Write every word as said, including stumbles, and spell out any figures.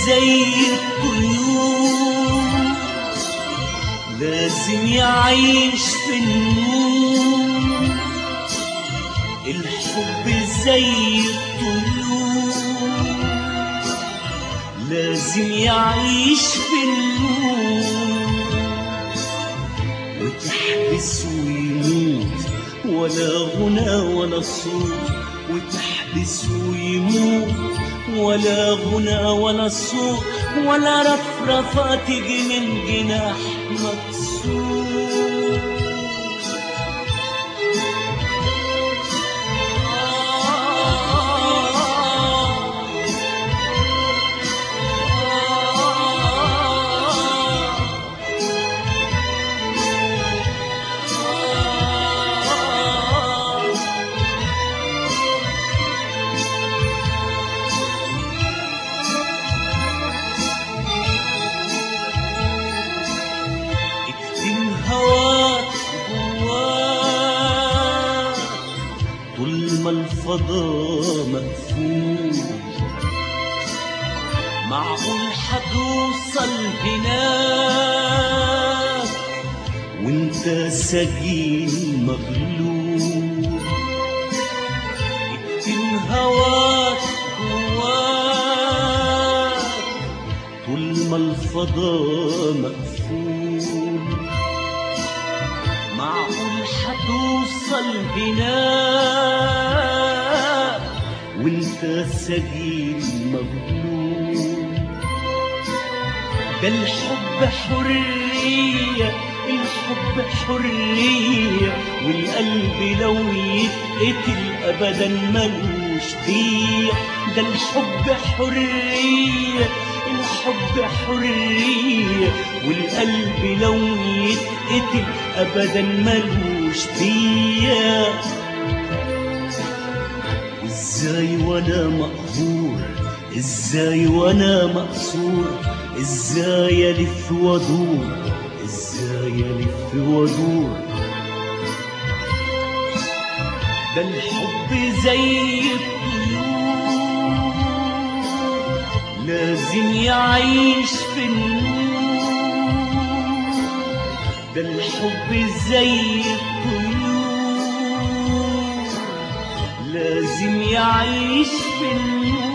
زي الطيور لازم يعيش في النور. الحب زي الطيور لازم يعيش في النور، وتحبس ويموت ولا غنى ولا صوت، وتحبس ويموت ولا غنى ولا صوت، ولا رفرفة تجي من جناح مكسور. هواك جواك طول ما الفضاء مقفول، معقول هتوصل هناك وانت سجين مغلوب. اكتم هواك جواك طول ما الفضاء مقفول، معقول هتوصل هناك وانت سجين مغلوب. ده الحب حرية، الحب حرية، والقلب لو يتقتل أبدا ملوش بيع. ده الحب حرية، الحب حرية، والقلب لو يتقتل أبدا ملوش بيع. ازاي وانا مقهور، ازاي وانا مقصور، ازاي الف وادور، ازاي الف وادور. ده الحب زي الطيور لازم يعيش في النور. ده الحب زي الطيور لازم يعيش في النور،